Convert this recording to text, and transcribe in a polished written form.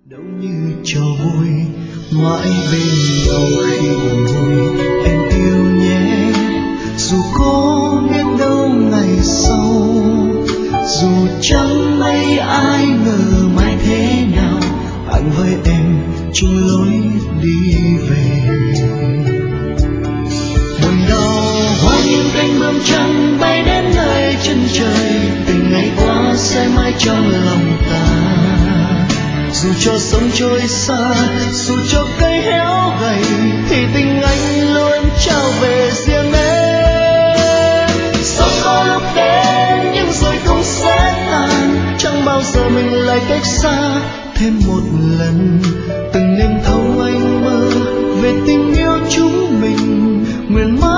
đâu như trò vui mãi bên nhau khi buồn vui. Em yêu nhé, dù có biết đâu ngày sau, dù chẳng mấy ai ngờ mai thế nào, anh với em chung lối đi về. Buồn đau hoa những cánh bướm trắng bay đến nơi chân trời, tình ngày qua sẽ mãi trong lòng ta. Dù cho sông trôi xa, dù cho cây héo gầy, thì tình anh luôn trao về riêng em. Sống có lúc đến nhưng rồi cũng sẽ tàn, chẳng bao giờ mình lại cách xa thêm một lần. Từng đêm thâu anh mơ về tình yêu chúng mình, nguyện mãi